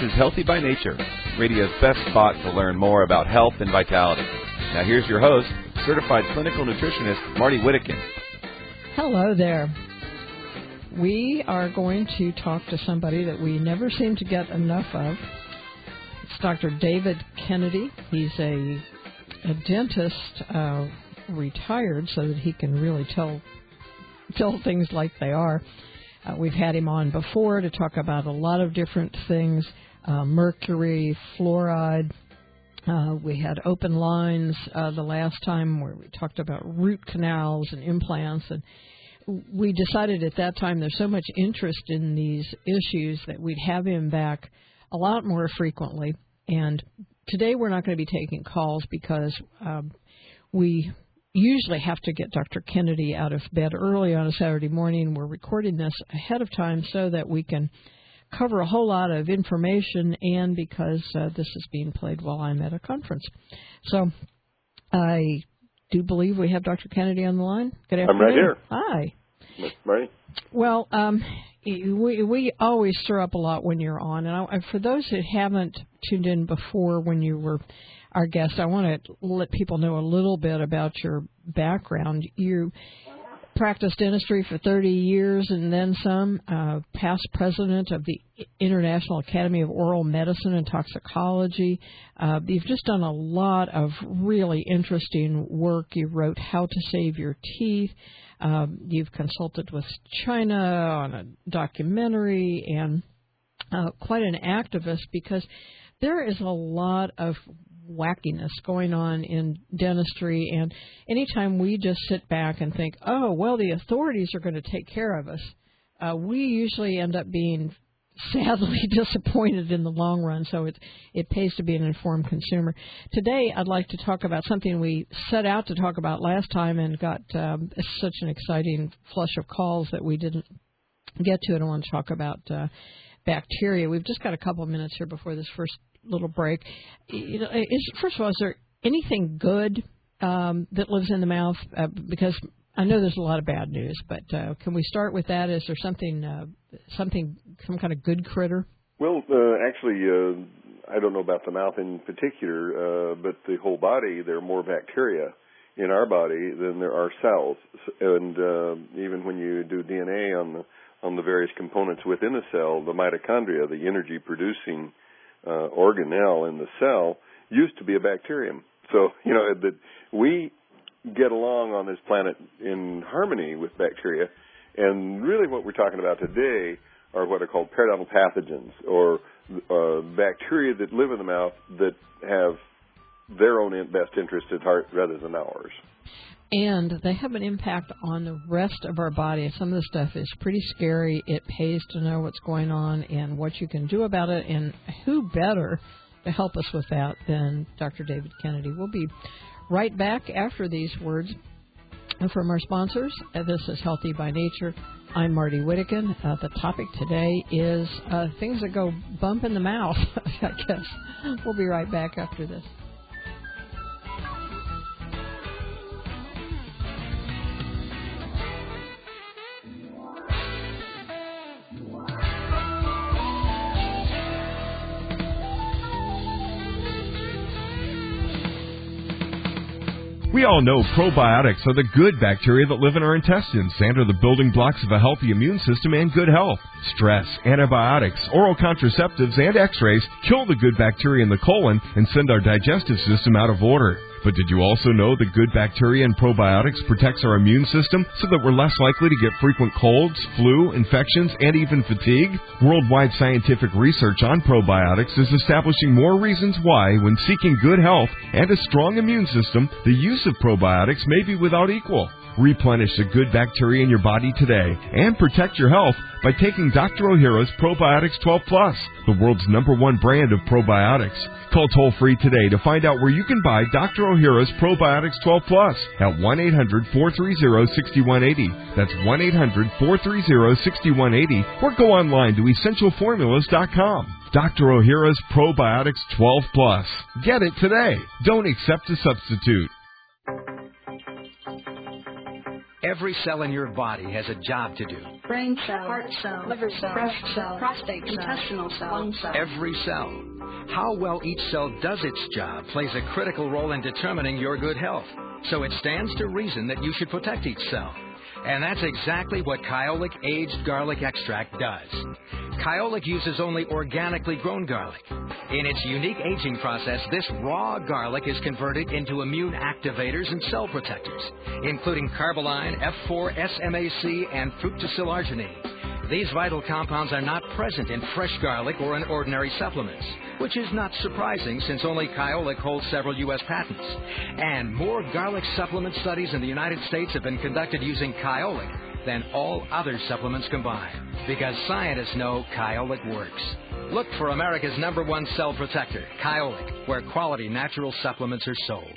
is Healthy by Nature, radio's best spot to learn more about health and vitality. Now here's your host, certified clinical nutritionist, Marty Whittakin. Hello there. We are going to talk to somebody that we never seem to get enough of. It's Dr. David Kennedy. He's a dentist, retired, so that he can really tell things like they are. We've had him on before to talk about a lot of different things, mercury, fluoride. We had open lines the last time where we talked about root canals and implants. And we decided at that time there's so much interest in these issues that we'd have him back a lot more frequently. And today we're not going to be taking calls because we usually have to get Dr. Kennedy out of bed early on a Saturday morning. We're recording this ahead of time so that we can cover a whole lot of information, and because this is being played while I'm at a conference. So I do believe we have Dr. Kennedy on the line. Good afternoon. I'm right here. Hi. Marty? Well, we always stir up a lot when you're on. And for those that haven't tuned in before when you were our guest, I want to let people know a little bit about your background. You practiced dentistry for 30 years and then some, past president of the International Academy of Oral Medicine and Toxicology. You've just done a lot of really interesting work. You wrote How to Save Your Teeth. You've consulted with China on a documentary, and quite an activist, because there is a lot of wackiness going on in dentistry, and anytime we just sit back and think, oh, well, the authorities are going to take care of us, we usually end up being sadly disappointed in the long run, so it pays to be an informed consumer. Today, I'd like to talk about something we set out to talk about last time and got such an exciting flush of calls that we didn't get to it. I want to talk about bacteria. We've just got a couple of minutes here before this first little break. First of all, is there anything good that lives in the mouth? Because I know there's a lot of bad news, but can we start with that? Is there some kind of good critter? Well, actually, I don't know about the mouth in particular, but the whole body, there are more bacteria in our body than there are cells. And even when you do DNA on the various components within a cell, the mitochondria, the energy-producing organelle in the cell, used to be a bacterium. So, that we get along on this planet in harmony with bacteria. And really what we're talking about today are what are called periodontal pathogens, or bacteria that live in the mouth that have their own best interest at heart rather than ours. And they have an impact on the rest of our body. Some of the stuff is pretty scary. It pays to know what's going on and what you can do about it. And who better to help us with that than Dr. David Kennedy? We'll be right back after these words from our sponsors. This is Healthy by Nature. I'm Marty Whittakin. The topic today is things that go bump in the mouth, I guess. We'll be right back after this. We all know probiotics are the good bacteria that live in our intestines and are the building blocks of a healthy immune system and good health. Stress, antibiotics, oral contraceptives, and x-rays kill the good bacteria in the colon and send our digestive system out of order. But did you also know that good bacteria and probiotics protects our immune system so that we're less likely to get frequent colds, flu, infections, and even fatigue? Worldwide scientific research on probiotics is establishing more reasons why, when seeking good health and a strong immune system, the use of probiotics may be without equal. Replenish the good bacteria in your body today and protect your health by taking Dr. Ohhira's Probiotics 12 Plus, the world's #1 brand of probiotics. Call toll-free today to find out where you can buy Dr. Ohhira's Probiotics 12 Plus at 1-800-430-6180. That's 1-800-430-6180. Or go online to EssentialFormulas.com. Dr. Ohhira's Probiotics 12 Plus. Get it today. Don't accept a substitute. Every cell in your body has a job to do. Brain cell, heart cell, liver cell, breast cell, prostate cell, intestinal cell, lung cell. Every cell. How well each cell does its job plays a critical role in determining your good health. So it stands to reason that you should protect each cell. And that's exactly what Kyolic Aged Garlic Extract does. Kyolic uses only organically grown garlic. In its unique aging process, this raw garlic is converted into immune activators and cell protectors, including carboline, F4-SMAC, and fructosylarginine. These vital compounds are not present in fresh garlic or in ordinary supplements, which is not surprising since only Kyolic holds several U.S. patents. And more garlic supplement studies in the United States have been conducted using Kyolic than all other supplements combined, because scientists know Kyolic works. Look for America's #1 cell protector, Kyolic, where quality natural supplements are sold.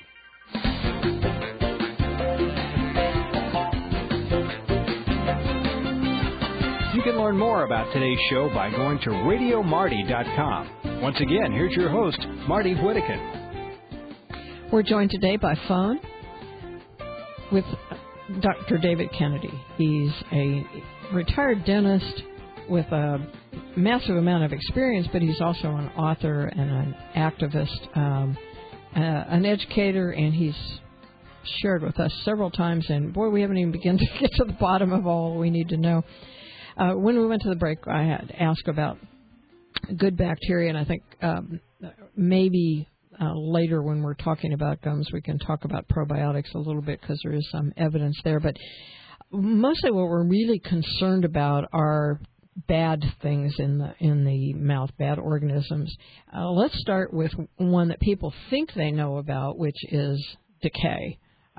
You can learn more about today's show by going to RadioMarty.com. Once again, here's your host, Marty Whittakin. We're joined today by phone with Dr. David Kennedy. He's a retired dentist with a massive amount of experience, but he's also an author and an activist, an educator, and he's shared with us several times. And, boy, we haven't even begun to get to the bottom of all we need to know. When we went to the break, I had asked about good bacteria, and I think maybe later when we're talking about gums, we can talk about probiotics a little bit because there is some evidence there. But mostly what we're really concerned about are bad things in the mouth, bad organisms. Let's start with one that people think they know about, which is decay.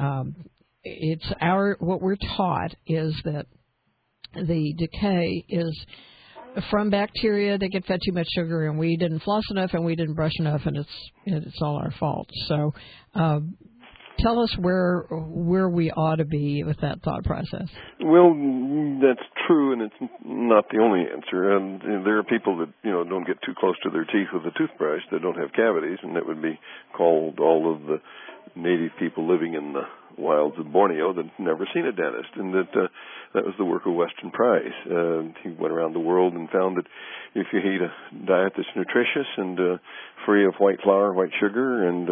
What we're taught is that the decay is from bacteria that get fed too much sugar, and we didn't floss enough, and we didn't brush enough, and it's all our fault. So, tell us where we ought to be with that thought process. Well, that's true, and it's not the only answer. And there are people that don't get too close to their teeth with a toothbrush that don't have cavities, and that would be called all of the native people living in the wilds of Borneo that never seen a dentist, and that was the work of Weston Price. He went around the world and found that if you eat a diet that's nutritious and free of white flour, white sugar, and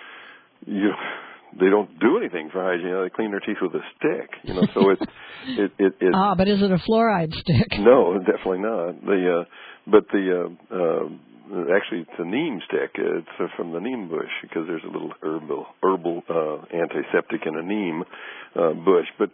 they don't do anything for hygiene. They clean their teeth with a stick, So it. But is it a fluoride stick? No, definitely not. Actually, it's a neem stick. It's from the neem bush because there's a little herbal antiseptic in a neem bush. But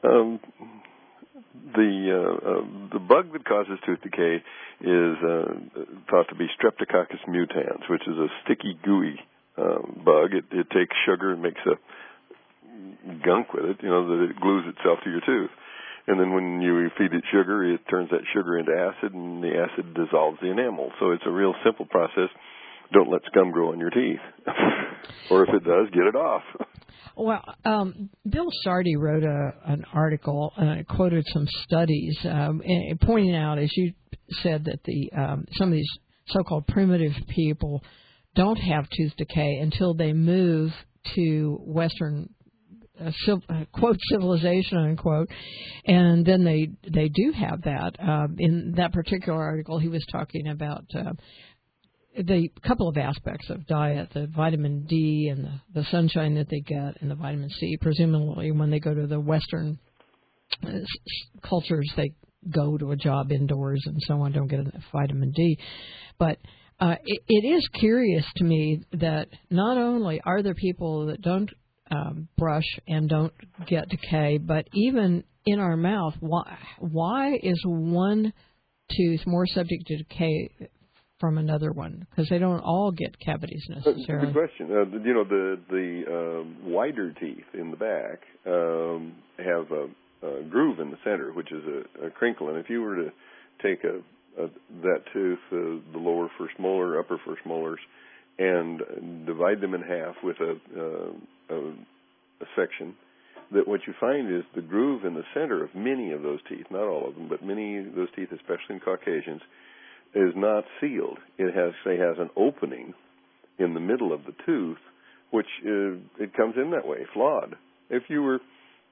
the bug that causes tooth decay is thought to be Streptococcus mutans, which is a sticky, gooey bug. It takes sugar and makes a gunk with it, that it glues itself to your tooth. And then when you feed it sugar, it turns that sugar into acid, and the acid dissolves the enamel. So it's a real simple process. Don't let scum grow on your teeth. Or if it does, get it off. Well, Bill Sardi wrote an article, and I quoted some studies, pointing out, as you said, that some of these so-called primitive people don't have tooth decay until they move to Western quote civilization, unquote, and then they do have that. In that particular article, he was talking about the couple of aspects of diet, the vitamin D and the sunshine that they get, and the vitamin C. Presumably, when they go to the Western cultures, they go to a job indoors and so on, don't get enough vitamin D. But it is curious to me that not only are there people that don't brush and don't get decay, but even in our mouth, why is one tooth more subject to decay from another one? Because they don't all get cavities necessarily. Good question. The wider teeth in the back have a groove in the center, which is a crinkle. And if you were to take that tooth, the lower first molar, upper first molars, and divide them in half with a section, that what you find is the groove in the center of many of those teeth, not all of them, but many of those teeth, especially in Caucasians, is not sealed. It has an opening in the middle of the tooth, which it comes in that way, flawed. If you were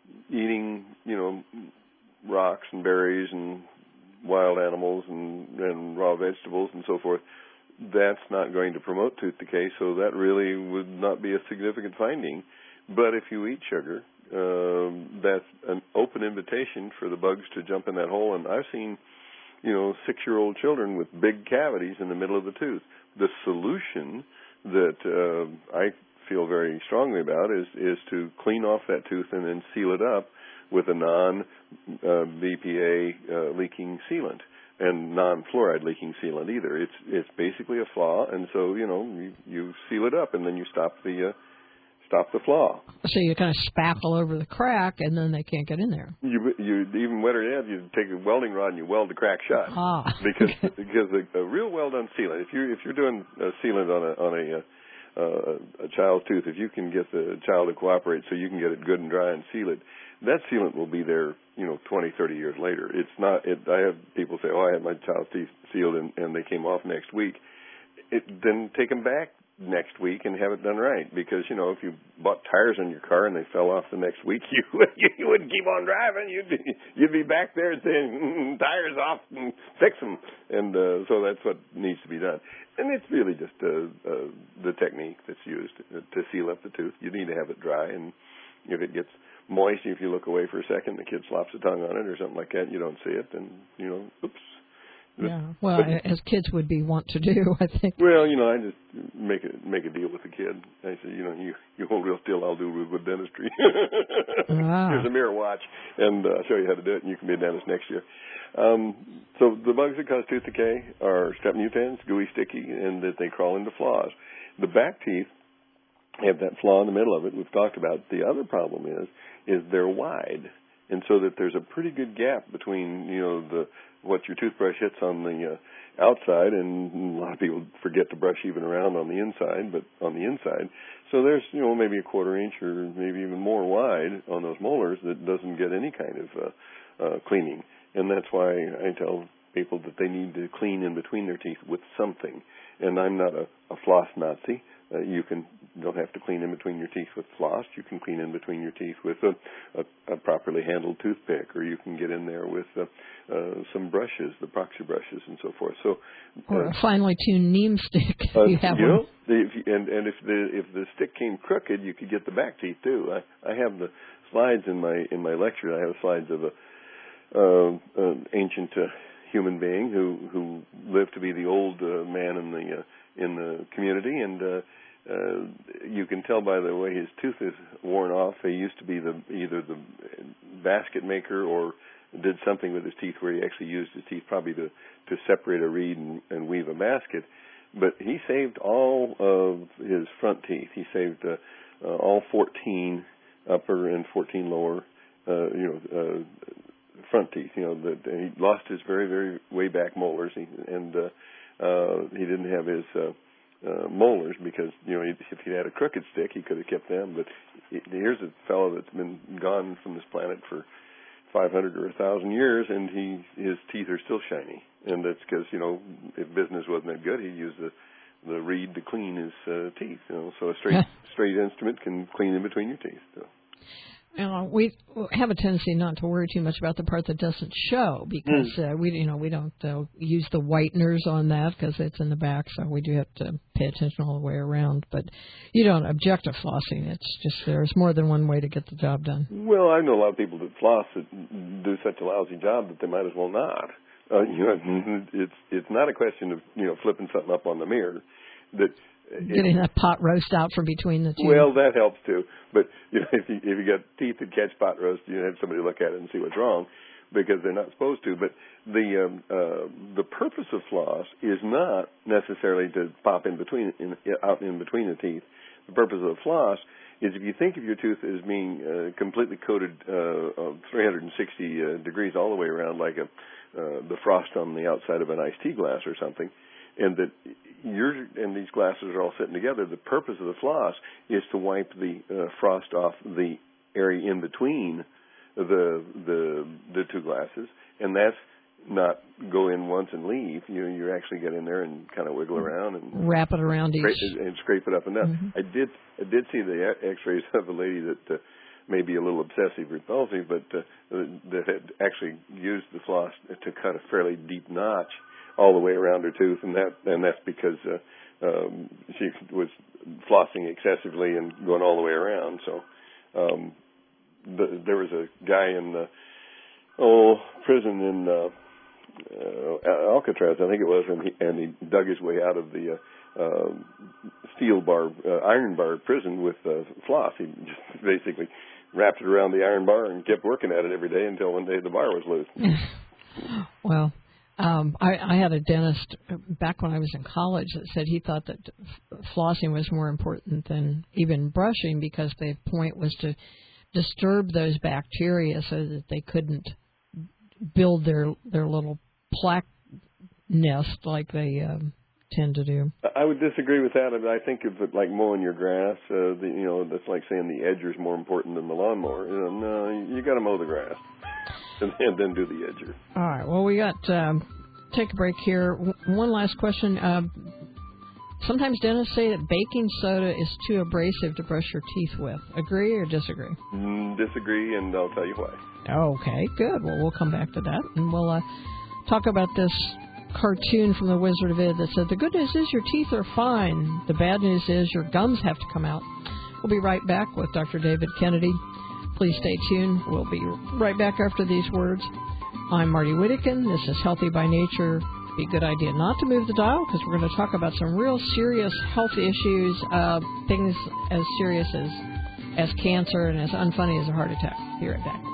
eating, rocks and berries and wild animals and raw vegetables and so forth, that's not going to promote tooth decay, so that really would not be a significant finding. But if you eat sugar, that's an open invitation for the bugs to jump in that hole. And I've seen, 6-year-old children with big cavities in the middle of the tooth. The solution that I feel very strongly about is to clean off that tooth and then seal it up with a non-BPA leaking sealant and non-fluoride leaking sealant either. It's basically a flaw, and so you seal it up and then you stop the flaw. So you kind of spackle over the crack, and then they can't get in there. You even wetter it up. You take a welding rod and you weld the crack shut. Because a real well done sealant. If you're doing a sealant on a child's tooth, if you can get the child to cooperate so you can get it good and dry and seal it, that sealant will be there, 20, 30 years later. It's not. I have people say, "Oh, I had my child's teeth sealed and they came off next week." Then take them back next week and have it done right, because if you bought tires on your car and they fell off the next week, you wouldn't keep on driving. You'd be back there saying tires off and fix them, and so that's what needs to be done. And it's really just the technique that's used to seal up the tooth. You need to have it dry, and if it gets moist, if you look away for a second, the kid slops a tongue on it or something like that, you don't see it, and oops. Yeah, well, as kids would want to do, I think. Well, I just make a deal with the kid. I say, you hold real still, I'll do real good dentistry. Here's a mirror watch, and I'll show you how to do it, and you can be a dentist next year. So the bugs that cause tooth decay are strep mutans, gooey, sticky, and that they crawl into flaws. The back teeth have that flaw in the middle of it we've talked about. The other problem is they're wide, and so that there's a pretty good gap between, what your toothbrush hits on the outside, and a lot of people forget to brush even around on the inside, but on the inside. So there's, maybe a quarter inch or maybe even more wide on those molars that doesn't get any kind of cleaning. And that's why I tell people that they need to clean in between their teeth with something. And I'm not a floss Nazi. You don't have to clean in between your teeth with floss. You can clean in between your teeth with a properly handled toothpick, or you can get in there with some brushes, the proxy brushes, and so forth. So, or a finely tuned neem stick. You have one. If the stick came crooked, you could get the back teeth too. I have the slides in my lecture. I have slides of an ancient human being who lived to be the old man in the community, and you can tell by the way his tooth is worn off. He used to be either the basket maker or did something with his teeth where he actually used his teeth probably to separate a reed and weave a basket. But he saved all of his front teeth. He saved all 14 upper and 14 lower, front teeth. He lost his very, very way back molars, and he didn't have his molars because if he had a crooked stick, he could have kept them. But here's a fellow that's been gone from this planet for 500 or 1,000 years, and his teeth are still shiny. And that's because if business wasn't that good, he'd use the reed to clean his teeth. So a straight instrument can clean in between your teeth. So. We have a tendency not to worry too much about the part that doesn't show, because we don't use the whiteners on that because it's in the back, so we do have to pay attention all the way around. But you don't object to flossing. It's just there's more than one way to get the job done. Well, I know a lot of people that floss that do such a lousy job that they might as well not. It's not a question of flipping something up on the mirror. Getting that pot roast out from between the two. Well, that helps too. But if you got teeth that catch pot roast, you have somebody look at it and see what's wrong, because they're not supposed to. But the purpose of floss is not necessarily to pop out in between the teeth. The purpose of the floss is if you think of your tooth as being completely coated 360 degrees all the way around, like the frost on the outside of an iced tea glass or something, and that and these glasses are all sitting together. The purpose of the floss is to wipe the frost off the area in between the two glasses, and that's not go in once and leave. You actually get in there and kind of wiggle around and wrap it around scrape it up and down. Mm-hmm. I did see the X-rays of a lady that maybe a little obsessive repulsive, but that had actually used the floss to cut a fairly deep notch all the way around her tooth, and that's because she was flossing excessively and going all the way around. So there was a guy in the prison in Alcatraz, I think it was, and he dug his way out of the iron bar prison with floss. He just basically wrapped it around the iron bar and kept working at it every day until one day the bar was loose. Well, I had a dentist back when I was in college that said he thought that flossing was more important than even brushing because the point was to disturb those bacteria so that they couldn't build their little plaque nest like they tend to do. I would disagree with that. I think of it like mowing your grass. That's like saying the edger is more important than the lawnmower. No, you got to mow the grass and then do the edger. All right. Well, we got take a break here. One last question. Sometimes dentists say that baking soda is too abrasive to brush your teeth with. Agree or disagree? Disagree, and I'll tell you why. Okay, good. Well, we'll come back to that, and we'll talk about this cartoon from the Wizard of Id that said, the good news is your teeth are fine. The bad news is your gums have to come out. We'll be right back with Dr. David Kennedy. Please stay tuned. We'll be right back after these words. I'm Marty Whittakin. This is Healthy by Nature. Be a good idea not to move the dial because we're going to talk about some real serious health issues, things as serious as cancer and as unfunny as a heart attack. Be right back.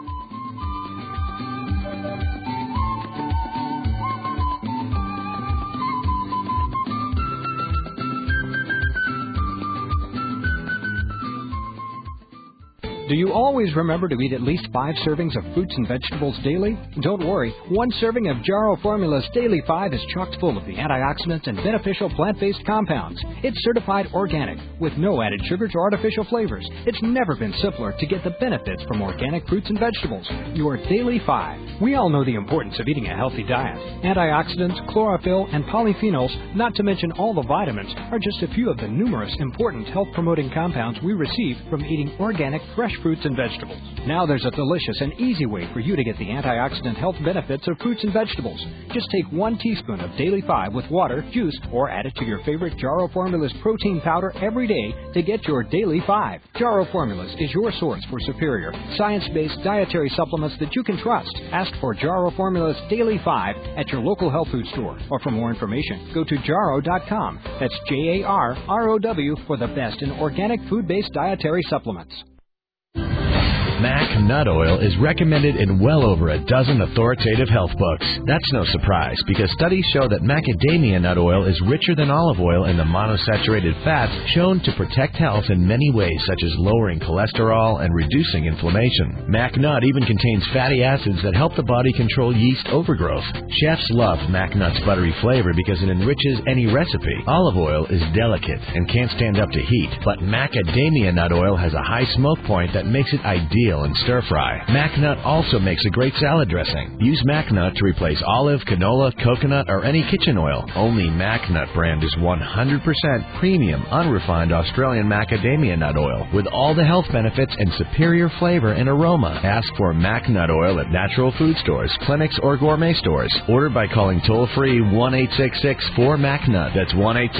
Do you always remember to eat at least 5 servings of fruits and vegetables daily? Don't worry, 1 serving of Jarrow Formula's Daily 5 is chocked full of the antioxidants and beneficial plant-based compounds. It's certified organic, with no added sugars or artificial flavors. It's never been simpler to get the benefits from organic fruits and vegetables. Your Daily 5. We all know the importance of eating a healthy diet. Antioxidants, chlorophyll, and polyphenols, not to mention all the vitamins, are just a few of the numerous important health-promoting compounds we receive from eating organic, fresh fruits and vegetables. Now there's a delicious and easy way for you to get the antioxidant health benefits of fruits and vegetables. Just take 1 teaspoon of Daily 5 with water, juice, or add it to your favorite Jarrow Formulas protein powder every day to get your Daily 5. Jarrow Formulas is your source for superior, science-based dietary supplements that you can trust. Ask for Jarrow Formulas Daily 5 at your local health food store. Or for more information, go to jarrow.com. That's JARROW for the best in organic food-based dietary supplements. Mac Nut Oil is recommended in well over a dozen authoritative health books. That's no surprise, because studies show that macadamia nut oil is richer than olive oil in the monosaturated fats shown to protect health in many ways, such as lowering cholesterol and reducing inflammation. Mac Nut even contains fatty acids that help the body control yeast overgrowth. Chefs love Mac Nut's buttery flavor because it enriches any recipe. Olive oil is delicate and can't stand up to heat, but macadamia nut oil has a high smoke point that makes it ideal in stir-fry. Mac Nut also makes a great salad dressing. Use Mac Nut to replace olive, canola, coconut, or any kitchen oil. Only Mac Nut brand is 100% premium, unrefined Australian macadamia nut oil with all the health benefits and superior flavor and aroma. Ask for Mac Nut oil at natural food stores, clinics, or gourmet stores. Order by calling toll-free 1-866-4-MAC-NUT. That's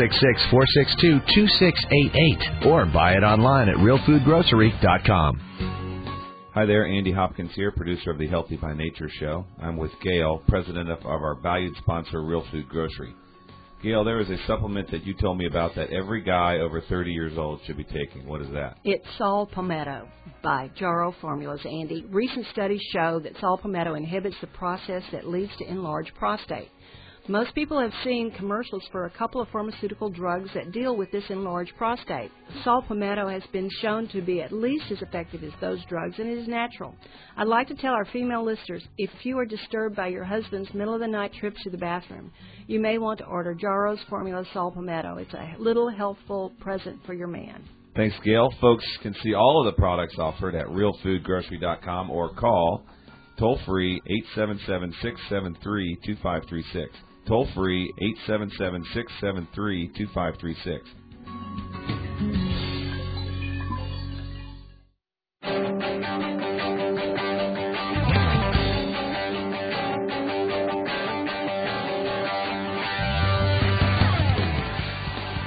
1-866-462-2688. Or buy it online at realfoodgrocery.com. Hi there, Andy Hopkins here, producer of the Healthy by Nature show. I'm with Gail, president of our valued sponsor, Real Food Grocery. Gail, there is a supplement that you told me about that every guy over 30 years old should be taking. What is that? It's Saw Palmetto by Jarrow Formulas, Andy. Recent studies show that Saw Palmetto inhibits the process that leads to enlarged prostate. Most people have seen commercials for a couple of pharmaceutical drugs that deal with this enlarged prostate. Saw Palmetto has been shown to be at least as effective as those drugs, and it is natural. I'd like to tell our female listeners, if you are disturbed by your husband's middle-of-the-night trips to the bathroom, you may want to order Jarrow's Formula Saw Palmetto. It's a little helpful present for your man. Thanks, Gail. Folks can see all of the products offered at realfoodgrocery.com or call toll-free 877-673-2536. Toll-free 877-673-2536.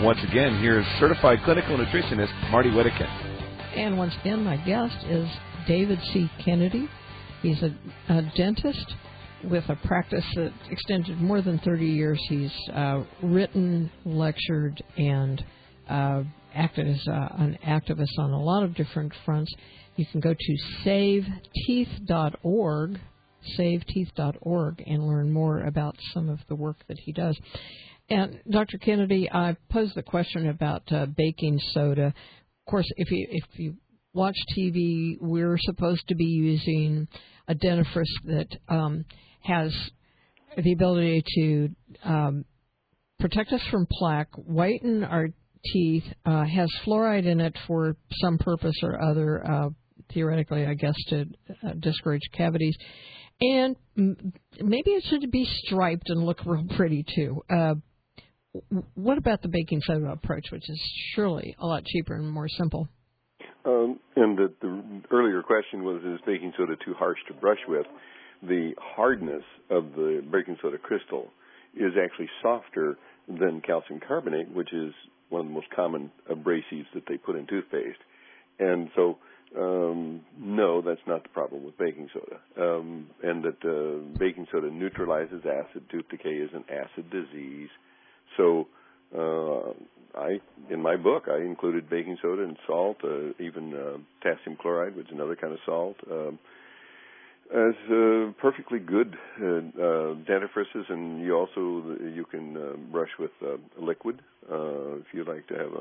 Once again, here's certified clinical nutritionist Marty Whittakin. And once again, my guest is David C. Kennedy. He's a dentist with a practice that extended more than 30 years. He's written, lectured, and acted as an activist on a lot of different fronts. You can go to saveteeth.org, saveteeth.org, and learn more about some of the work that he does. And Dr. Kennedy, I posed the question about baking soda. Of course, if you watch TV, we're supposed to be using a dentifrice that has the ability to protect us from plaque, whiten our teeth, has fluoride in it for some purpose or other, theoretically, I guess, to discourage cavities. And maybe it should be striped and look real pretty, too. What about the baking soda approach, which is surely a lot cheaper and more simple? And the earlier question was, is baking soda too harsh to brush with? The hardness of the baking soda crystal is actually softer than calcium carbonate, which is one of the most common abrasives that they put in toothpaste. And so, no, that's not the problem with baking soda. And that baking soda neutralizes acid. Tooth decay is an acid disease. So in my book, I included baking soda and salt, even potassium chloride, which is another kind of salt, as perfectly good dentifrices. And you can brush with liquid if you'd like to have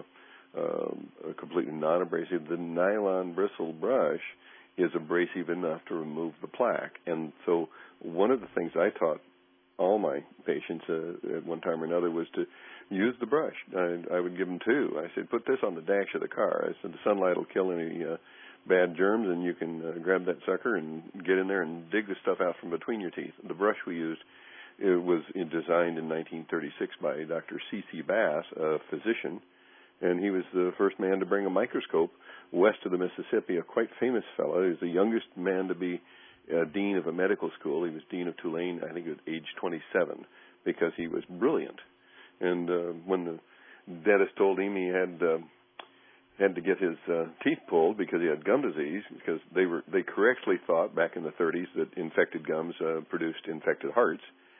a completely non-abrasive. The nylon bristle brush is abrasive enough to remove the plaque. And so one of the things I taught all my patients at one time or another was to use the brush. I would give them two. I said, put this on the dash of the car. I said, the sunlight will kill any bad germs, and you can grab that sucker and get in there and dig the stuff out from between your teeth. The brush we used, it was designed in 1936 by Dr. C.C. Bass, a physician, and he was the first man to bring a microscope west of the Mississippi, a quite famous fellow. He was the youngest man to be dean of a medical school. He was dean of Tulane, I think, at age 27, because he was brilliant. And when the dentist told him he had to get his teeth pulled because he had gum disease, because they correctly thought back in the 30s that infected gums produced infected hearts.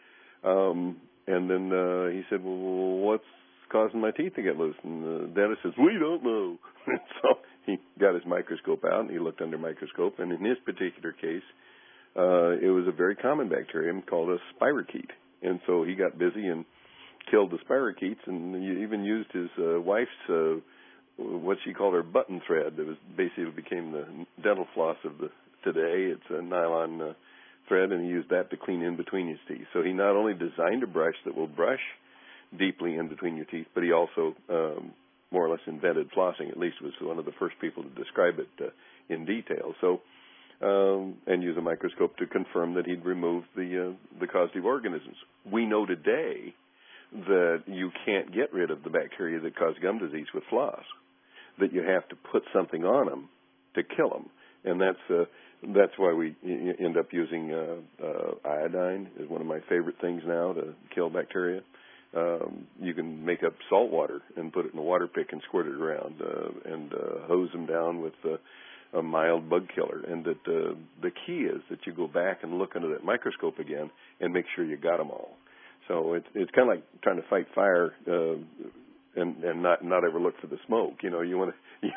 And then he said, well, what's causing my teeth to get loose? And the dentist says, we don't know. So he got his microscope out, and he looked under microscope. And in his particular case, it was a very common bacterium called a spirochete. And so he got busy and killed the spirochetes, and he even used his wife's, what she called her button thread. That was basically became the dental floss of the today. It's a nylon thread, and he used that to clean in between his teeth. So he not only designed a brush that will brush deeply in between your teeth, but he also more or less invented flossing. At least was one of the first people to describe it in detail. So, and use a microscope to confirm that he'd removed the causative organisms. We know today that you can't get rid of the bacteria that cause gum disease with floss, that you have to put something on them to kill them. And that's why we end up using iodine is one of my favorite things now to kill bacteria. You can make up salt water and put it in a water pick and squirt it around and hose them down with a mild bug killer. And that the key is that you go back and look under that microscope again and make sure you got them all. So it's kind of like trying to fight fire and not ever look for the smoke. You know, you want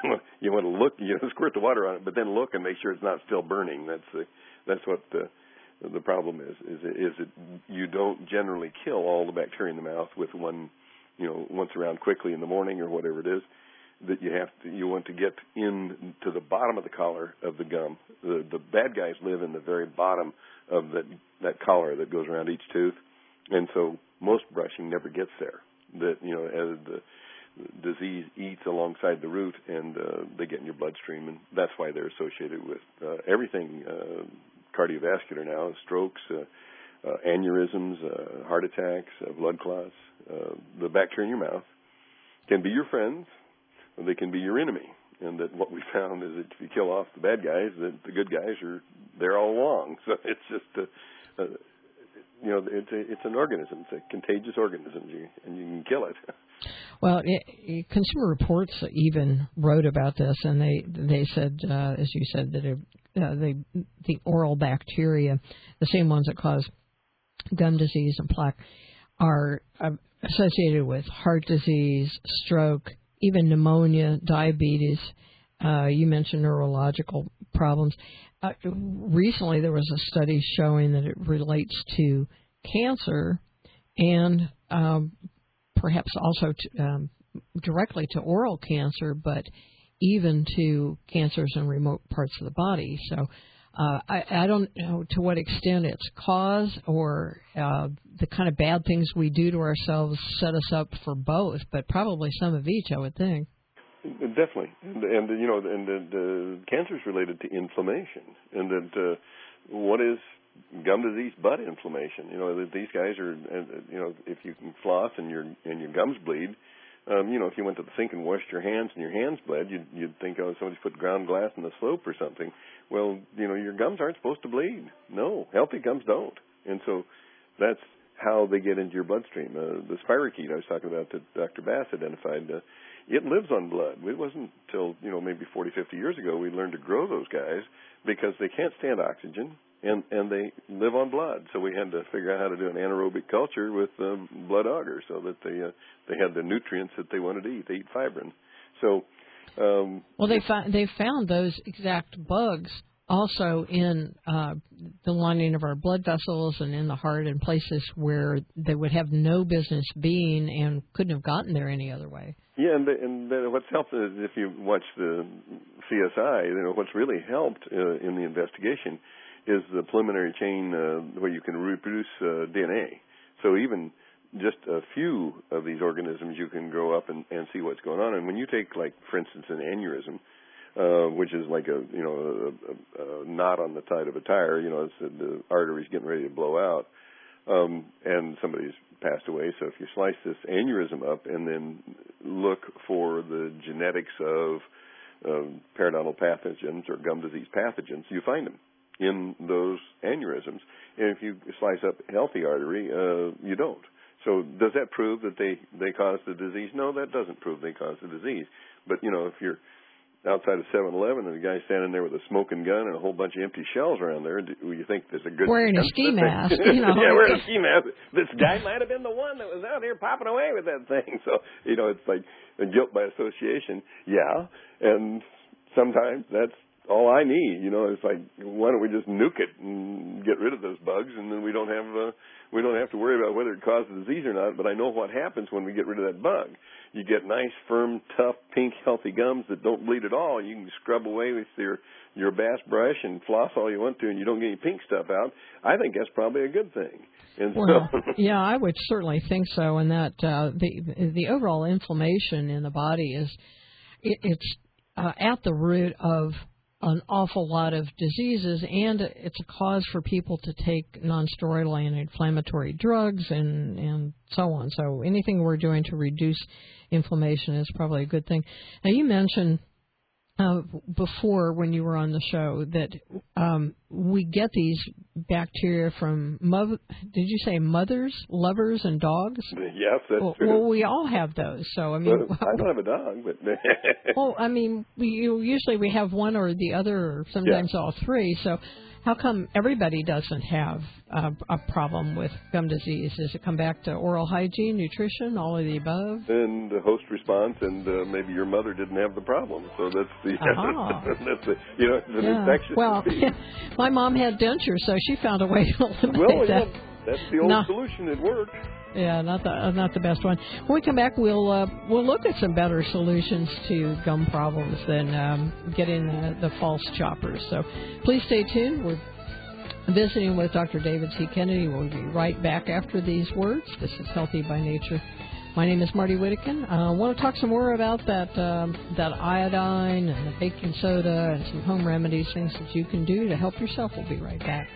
to look, squirt the water on it, but then look and make sure it's not still burning. That's what the problem is that you don't generally kill all the bacteria in the mouth with one, once around quickly in the morning or whatever it is. That you want to get in to the bottom of the collar of the gum. The bad guys live in the very bottom of that collar that goes around each tooth. And so most brushing never gets there. That, as the disease eats alongside the root and they get in your bloodstream, and that's why they're associated with everything cardiovascular now, strokes, aneurysms, heart attacks, blood clots. The bacteria in your mouth can be your friends, or they can be your enemy. And that what we found is that if you kill off the bad guys, that the good guys are there all along. So it's just it's an organism. It's a contagious organism, and you can kill it. Well, Consumer Reports even wrote about this, and they said, as you said, that the oral bacteria, the same ones that cause gum disease and plaque, are associated with heart disease, stroke, even pneumonia, diabetes. You mentioned neurological problems. Recently, there was a study showing that it relates to cancer and perhaps also directly to oral cancer, but even to cancers in remote parts of the body. So I don't know to what extent it's cause or the kind of bad things we do to ourselves set us up for both, but probably some of each, I would think. Definitely, and the cancer is related to inflammation, and that what is gum disease but inflammation? That these guys are, if you can floss and your gums bleed, if you went to the sink and washed your hands and your hands bled, you'd think, oh, somebody's put ground glass in the slope or something. Well, your gums aren't supposed to bleed. No, healthy gums don't, and so that's how they get into your bloodstream. The spirochete I was talking about that Dr. Bass identified. It lives on blood. It wasn't until, maybe 40, 50 years ago we learned to grow those guys because they can't stand oxygen and they live on blood. So we had to figure out how to do an anaerobic culture with blood augers so that they had the nutrients that they wanted to eat. They eat fibrin. So well, they found those exact bugs also in the lining of our blood vessels and in the heart and places where they would have no business being and couldn't have gotten there any other way. Yeah, and what's helped is if you watch the CSI, what's really helped in the investigation is the preliminary chain where you can reproduce DNA. So even just a few of these organisms you can grow up and see what's going on. And when you take, like, for instance, an aneurysm, which is like a knot on the side of a tire, it's the artery's getting ready to blow out, and somebody's passed away. So if you slice this aneurysm up and then look for the genetics of periodontal pathogens or gum disease pathogens, you find them in those aneurysms. And if you slice up healthy artery, you don't. So does that prove that they cause the disease? No, that doesn't prove they cause the disease. But, if you're outside of 7-Eleven and the guy's standing there with a smoking gun and a whole bunch of empty shells around there, do you think there's a good... Wearing a ski mask. Yeah, wearing a ski mask. This guy might have been the one that was out here popping away with that thing. So, it's like a guilt by association. Yeah, and sometimes that's all I need. It's like, why don't we just nuke it and get rid of those bugs, and then we don't have to worry about whether it causes disease or not. But I know what happens when we get rid of that bug. You get nice, firm, tough, pink, healthy gums that don't bleed at all. You can scrub away with your bass brush and floss all you want to, and you don't get any pink stuff out. I think that's probably a good thing. And well, yeah, I would certainly think so. And that the overall inflammation in the body it's at the root of an awful lot of diseases, and it's a cause for people to take nonsteroidal anti-inflammatory drugs and so on. So anything we're doing to reduce inflammation is probably a good thing. Now, you mentioned before when you were on the show that we get these bacteria from, did you say mothers, lovers, and dogs? Yes, that's true. Well, we all have those. So, I mean... Well, I don't have a dog, but... Well, I mean, usually we have one or the other, or sometimes all three. So how come everybody doesn't have a problem with gum disease? Does it come back to oral hygiene, nutrition, all of the above? And the host response, and maybe your mother didn't have the problem. So that's the, that's the it's an infectious disease. My mom had dentures, so she found a way to eliminate that. That's the old solution. It worked. Yeah, not the best one. When we come back, we'll look at some better solutions to gum problems than getting the false choppers. So please stay tuned. We're visiting with Dr. David C. Kennedy. We'll be right back after these words. This is Healthy by Nature. My name is Marty Whittakin. I want to talk some more about that iodine and the baking soda and some home remedies, things that you can do to help yourself. We'll be right back.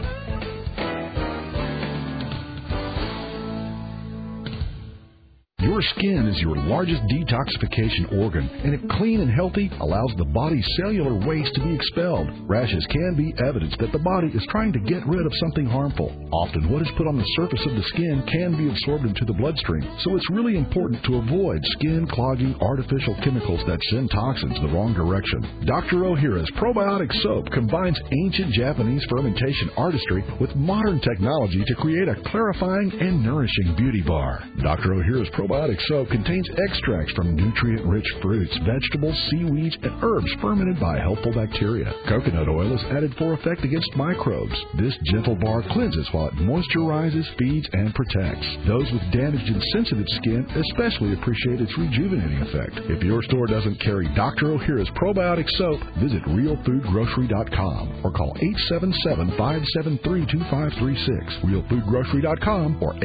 Your Your skin is your largest detoxification organ, and if clean and healthy, allows the body's cellular waste to be expelled. Rashes can be evidence that the body is trying to get rid of something harmful. Often what is put on the surface of the skin can be absorbed into the bloodstream, so it's really important to avoid skin-clogging artificial chemicals that send toxins the wrong direction. Dr. Ohhira's probiotic soap combines ancient Japanese fermentation artistry with modern technology to create a clarifying and nourishing beauty bar. Dr. Ohhira's probiotic soap contains extracts from nutrient-rich fruits, vegetables, seaweeds, and herbs fermented by helpful bacteria. Coconut oil is added for effect against microbes. This gentle bar cleanses while it moisturizes, feeds, and protects. Those with damaged and sensitive skin especially appreciate its rejuvenating effect. If your store doesn't carry Dr. Ohhira's probiotic soap, visit realfoodgrocery.com or call 877-573-2536. realfoodgrocery.com or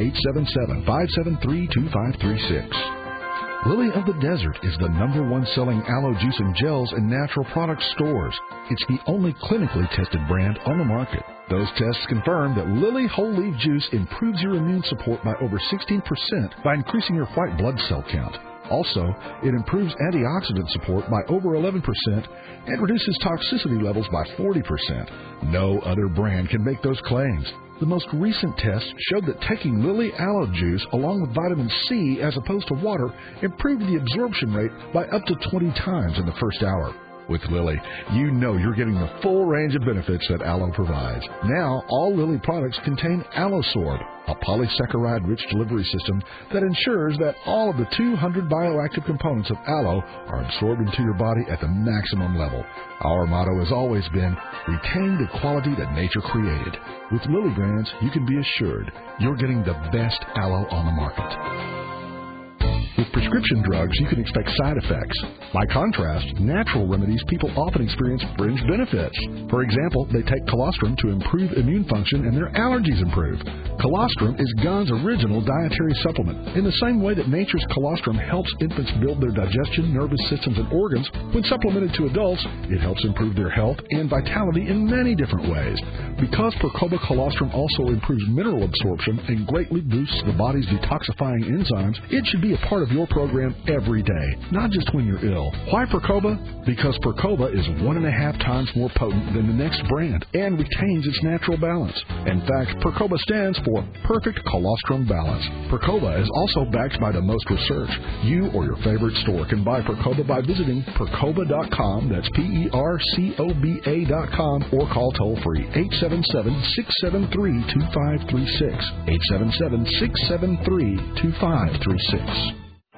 877-573-2536. Lily of the Desert is the #1 selling aloe juice and gels in natural product stores. It's the only clinically tested brand on the market. Those tests confirm that Lily Whole Leaf Juice improves your immune support by over 16% by increasing your white blood cell count. Also, it improves antioxidant support by over 11% and reduces toxicity levels by 40%. No other brand can make those claims. The most recent tests showed that taking Lily aloe juice along with vitamin C as opposed to water improved the absorption rate by up to 20 times in the first hour. With Lily, you know you're getting the full range of benefits that aloe provides. Now, all Lily products contain AlloSorb, a polysaccharide-rich delivery system that ensures that all of the 200 bioactive components of aloe are absorbed into your body at the maximum level. Our motto has always been, retain the quality that nature created. With Lily brands, you can be assured you're getting the best aloe on the market. With prescription drugs, you can expect side effects. By contrast, natural remedies people often experience fringe benefits. For example, they take colostrum to improve immune function and their allergies improve. Colostrum is Gun's original dietary supplement. In the same way that nature's colostrum helps infants build their digestion, nervous systems, and organs, when supplemented to adults, it helps improve their health and vitality in many different ways. Because Percoba colostrum also improves mineral absorption and greatly boosts the body's detoxifying enzymes, it should be a part of your program every day, not just when you're ill. Why Percoba? Because Percoba is 1.5 times more potent than the next brand and retains its natural balance. In fact, Percoba stands for Perfect Colostrum Balance. Percoba is also backed by the most research. You or your favorite store can buy Percoba by visiting Percoba.com, that's PERCOBA.com, or call toll-free 877-673-2536, 877-673-2536.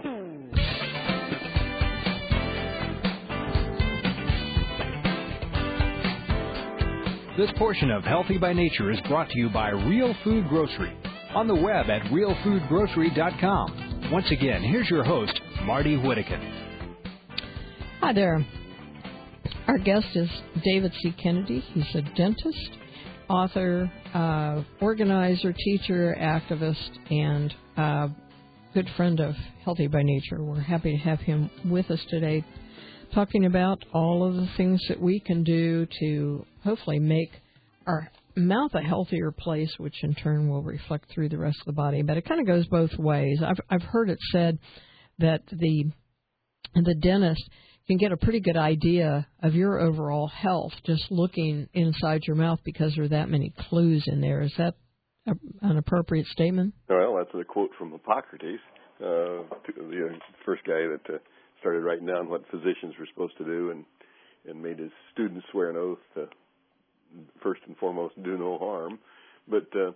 This portion of Healthy by Nature is brought to you by Real Food Grocery, on the web at realfoodgrocery.com. Once again, here's your host, Marty Whittakin. Hi there. Our guest is David C. Kennedy. He's a dentist, author, organizer, teacher, activist, and good friend of Healthy by Nature. We're happy to have him with us today, talking about all of the things that we can do to hopefully make our mouth a healthier place, which in turn will reflect through the rest of the body. But it kind of goes both ways. I've heard it said that the dentist can get a pretty good idea of your overall health just looking inside your mouth because there are that many clues in there. Is that an appropriate statement? Well, that's a quote from Hippocrates, the first guy that started writing down what physicians were supposed to do and made his students swear an oath to first and foremost do no harm. But the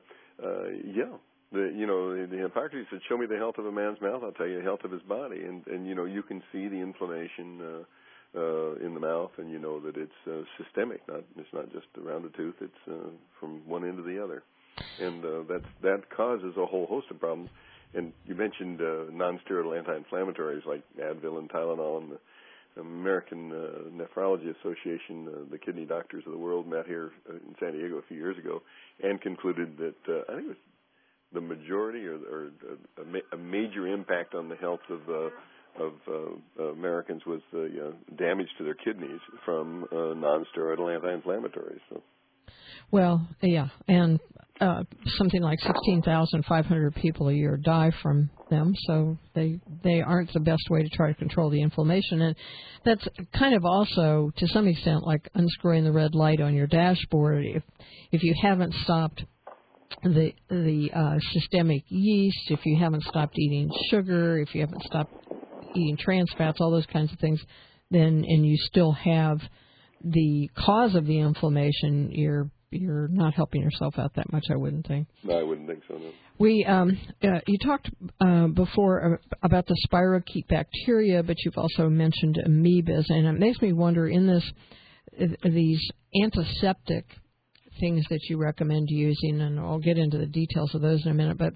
Hippocrates said, show me the health of a man's mouth, I'll tell you the health of his body. And you can see the inflammation in the mouth, and you know that it's systemic. It's not just around the tooth, it's from one end to the other. And that causes a whole host of problems. And you mentioned non-steroidal anti-inflammatories like Advil and Tylenol, and the American Nephrology Association, the kidney doctors of the world, met here in San Diego a few years ago and concluded that I think it was the majority or a major impact on the health of Americans was the damage to their kidneys from non-steroidal anti-inflammatories. So. Well, yeah, and something like 16,500 people a year die from them, so they aren't the best way to try to control the inflammation. And that's kind of also, to some extent, like unscrewing the red light on your dashboard. If you haven't stopped the systemic yeast, if you haven't stopped eating sugar, if you haven't stopped eating trans fats, all those kinds of things, then and you still have the cause of the inflammation, you're not helping yourself out that much, I wouldn't think. No, I wouldn't think so, no. You talked before about the spirochete bacteria, but you've also mentioned amoebas, and it makes me wonder, in these antiseptic things that you recommend using, and I'll get into the details of those in a minute, but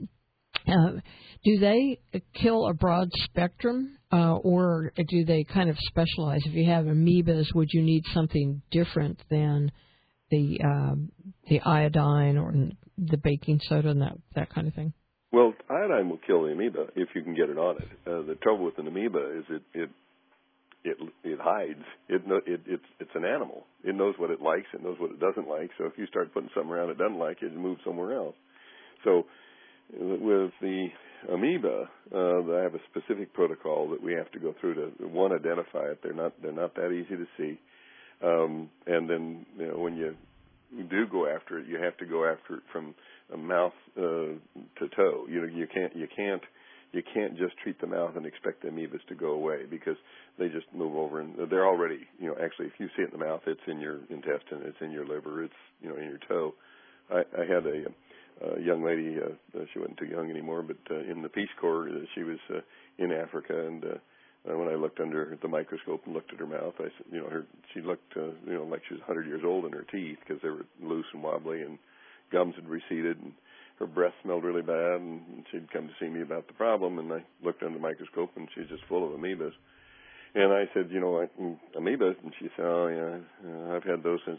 do they kill a broad spectrum, or do they kind of specialize? If you have amoebas, would you need something different than the iodine or the baking soda and that kind of thing? Well, iodine will kill the amoeba if you can get it on it. The trouble with an amoeba is it hides. It's an animal. It knows what it likes. It knows what it doesn't like. So if you start putting something around it doesn't like, it moves somewhere else. So with the amoeba, I have a specific protocol that we have to go through to, one, identify it. They're not that easy to see. And then when you do go after it, you have to go after it from mouth to toe. You can't just treat the mouth and expect the amoebas to go away, because they just move over and they're already, actually, if you see it in the mouth, it's in your intestine, it's in your liver, it's in your toe. I had a young lady, she wasn't too young anymore, but in the Peace Corps, she was in Africa, and when I looked under the microscope and looked at her mouth, I said, she looked, like she was 100 years old in her teeth, because they were loose and wobbly, and gums had receded, and her breath smelled really bad, and she'd come to see me about the problem, and I looked under the microscope, and she was just full of amoebas. And I said, amoebas? And she said, oh, yeah, I've had those since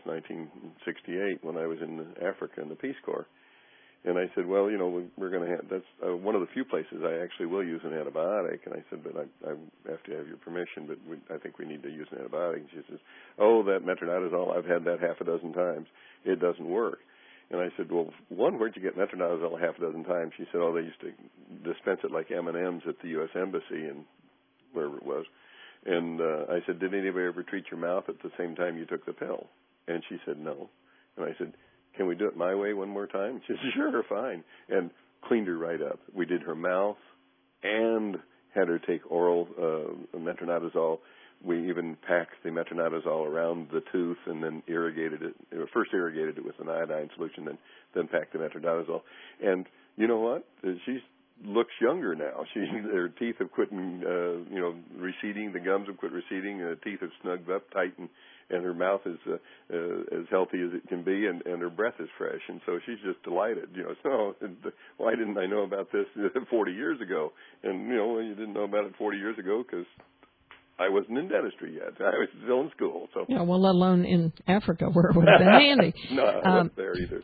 1968 when I was in Africa in the Peace Corps. And I said, well, we're going to have, that's one of the few places I actually will use an antibiotic. And I said, but I have to have your permission, but I think we need to use an antibiotic. And she says, oh, that metronidazole, I've had that half a dozen times. It doesn't work. And I said, well, one, where'd you get metronidazole half a dozen times? She said, oh, they used to dispense it like M&Ms at the U.S. Embassy and wherever it was. And I said, did anybody ever treat your mouth at the same time you took the pill? And she said, no. And I said, can we do it my way one more time? She said, sure, fine. And cleaned her right up. We did her mouth and had her take oral metronidazole. We even packed the metronidazole around the tooth and then irrigated it. First irrigated it with an iodine solution, then packed the metronidazole. And you know what? She looks younger now. Her teeth have quit, receding. The gums have quit receding. The teeth have snugged up tight, and her mouth is as healthy as it can be, and her breath is fresh. And so she's just delighted. So why didn't I know about this 40 years ago? And you didn't know about it 40 years ago because I wasn't in dentistry yet. I was still in school. So yeah, well, let alone in Africa where it would have been handy. No, I wasn't there either.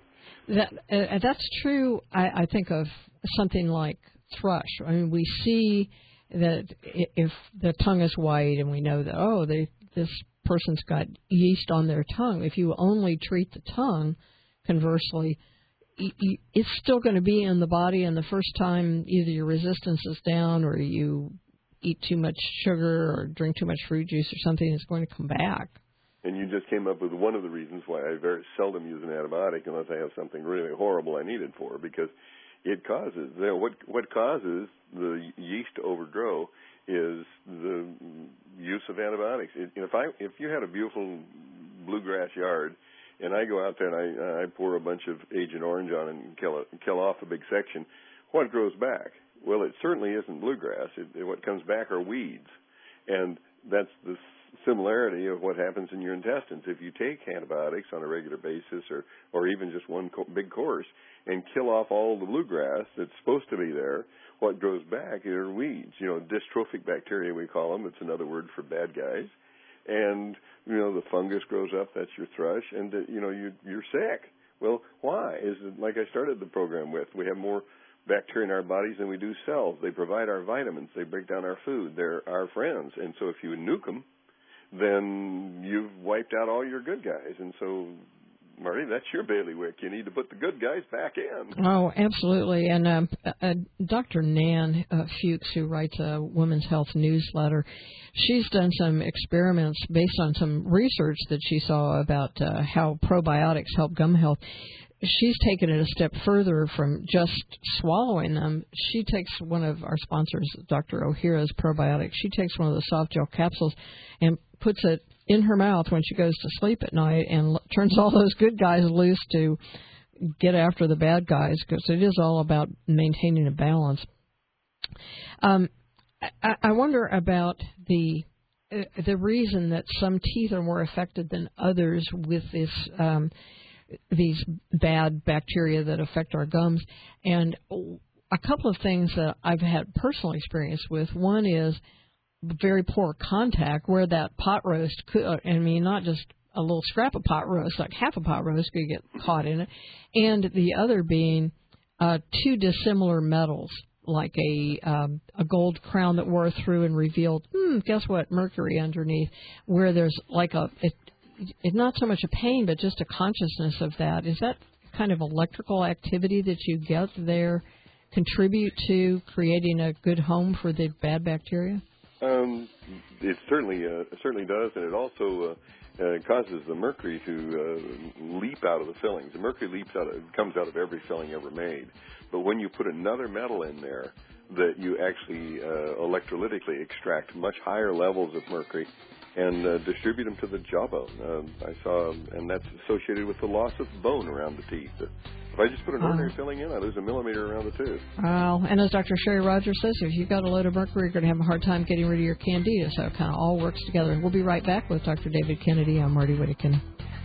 That's true. I think of something like thrush. I mean, we see that if the tongue is white, and we know that this person's got yeast on their tongue. If you only treat the tongue, conversely, it's still going to be in the body. And the first time either your resistance is down, or you eat too much sugar, or drink too much fruit juice, or something, it's going to come back. And you just came up with one of the reasons why I very seldom use an antibiotic unless I have something really horrible I need it for, because it causes, what causes the yeast to overgrow is the use of antibiotics. If you had a beautiful bluegrass yard and I go out there and I pour a bunch of Agent Orange on it and kill off a big section, what grows back? Well, it certainly isn't bluegrass. What comes back are weeds. And that's the similarity of what happens in your intestines. If you take antibiotics on a regular basis, or even just one big course, and kill off all the bluegrass that's supposed to be there, what grows back are weeds. Dystrophic bacteria, we call them. It's another word for bad guys. And, the fungus grows up. That's your thrush. And, you're sick. Well, why? Is it like I started the program with? We have more bacteria in our bodies than we do cells. They provide our vitamins. They break down our food. They're our friends. And so if you nuke them, then you've wiped out all your good guys. And so Marty, that's your bailiwick. You need to put the good guys back in. Oh, absolutely. And Dr. Nan Fuchs, who writes a Women's Health newsletter, she's done some experiments based on some research that she saw about how probiotics help gum health. She's taken it a step further from just swallowing them. She takes one of our sponsors, Dr. Ohhira's probiotics. She takes one of the soft gel capsules and puts it in her mouth when she goes to sleep at night and turns all those good guys loose to get after the bad guys, because it is all about maintaining a balance. I wonder about the reason that some teeth are more affected than others with this these bad bacteria that affect our gums. And a couple of things that I've had personal experience with. One is very poor contact, where that pot roast could, I mean, not just a little scrap of pot roast, like half a pot roast could get caught in it. And the other being two dissimilar metals, like a gold crown that wore through and revealed, guess what, mercury underneath, where there's like it's not so much a pain, but just a consciousness of that. Is that kind of electrical activity that you get there contribute to creating a good home for the bad bacteria? It certainly does, and it also causes the mercury to leap out of the fillings. The mercury comes out of every filling ever made. But when you put another metal in there, that you actually electrolytically extract much higher levels of mercury and distribute them to the jawbone. I saw, and that's associated with the loss of bone around the teeth. If I just put an ordinary filling in, I lose a millimeter around the tooth. Well, and as Dr. Sherry Rogers says, if you've got a load of mercury, you're going to have a hard time getting rid of your candida. So it kind of all works together. And we'll be right back with Dr. David Kennedy. I'm Marty Whittakin.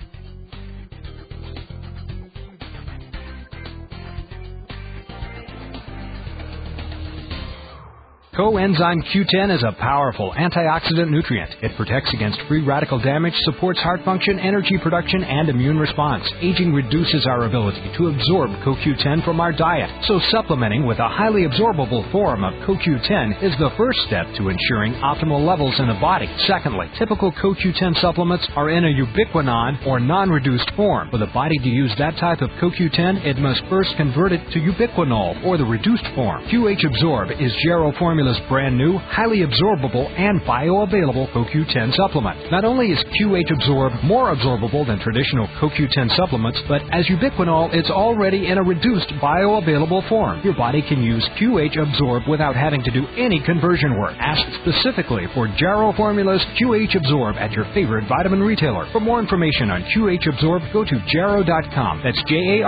Coenzyme Q10 is a powerful antioxidant nutrient. It protects against free radical damage, supports heart function, energy production, and immune response. Aging reduces our ability to absorb CoQ10 from our diet, so supplementing with a highly absorbable form of CoQ10 is the first step to ensuring optimal levels in the body. Secondly, typical CoQ10 supplements are in a ubiquinone or non-reduced form. For the body to use that type of CoQ10, it must first convert it to ubiquinol or the reduced form. QH Absorb is Jarrow Formula's brand new, highly absorbable, and bioavailable CoQ10 supplement. Not only is QH Absorb more absorbable than traditional CoQ10 supplements, but as ubiquinol, it's already in a reduced bioavailable form. Your body can use QH Absorb without having to do any conversion work. Ask specifically for Jarrow Formula's QH Absorb at your favorite vitamin retailer. For more information on QH Absorb, go to jarrow.com. That's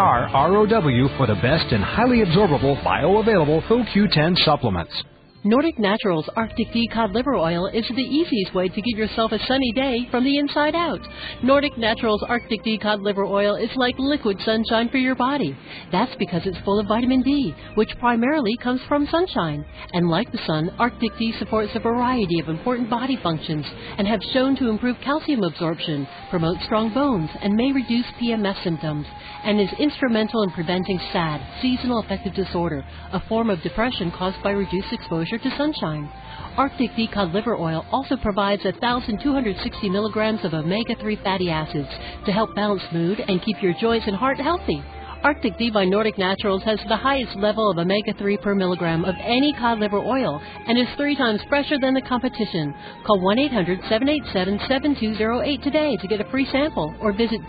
Jarrow for the best and highly absorbable bioavailable CoQ10 supplements. Nordic Naturals Arctic D cod liver oil is the easiest way to give yourself a sunny day from the inside out. Nordic Naturals Arctic D cod liver oil is like liquid sunshine for your body. That's because it's full of vitamin D, which primarily comes from sunshine. And like the sun, Arctic D supports a variety of important body functions and have shown to improve calcium absorption, promote strong bones, and may reduce PMS symptoms, and is instrumental in preventing SAD, seasonal affective disorder, a form of depression caused by reduced exposure to sunshine. Arctic D cod liver oil also provides 1,260 milligrams of omega-3 fatty acids to help balance mood and keep your joints and heart healthy. Arctic D by Nordic Naturals has the highest level of omega-3 per milligram of any cod liver oil and is 3 times fresher than the competition. Call 1-800-787-7208 today to get a free sample or visit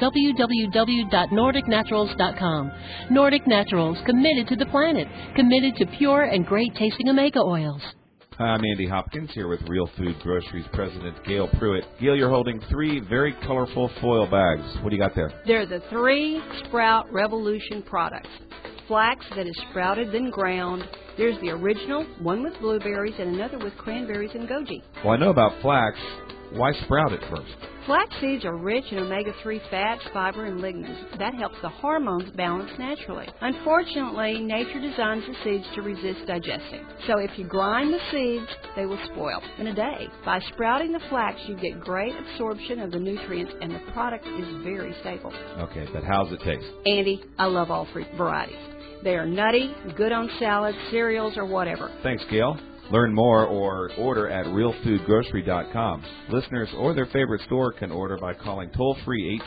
www.nordicnaturals.com. Nordic Naturals, committed to the planet, committed to pure and great-tasting omega oils. Hi, I'm Andy Hopkins here with Real Food Groceries President Gail Pruitt. Gail, you're holding 3 very colorful foil bags. What do you got there? They're the 3 Sprout Revolution products. Flax that is sprouted then ground. There's the original, one with blueberries and another with cranberries and goji. Well, I know about flax. Why sprout it first? Flax seeds are rich in omega-3 fats, fiber, and lignans. That helps the hormones balance naturally. Unfortunately, nature designs the seeds to resist digesting. So if you grind the seeds, they will spoil in a day. By sprouting the flax, you get great absorption of the nutrients, and the product is very stable. Okay, but how's it taste? Andy, I love all 3 varieties. They are nutty, good on salads, cereals, or whatever. Thanks, Gail. Learn more or order at realfoodgrocery.com. Listeners or their favorite store can order by calling toll-free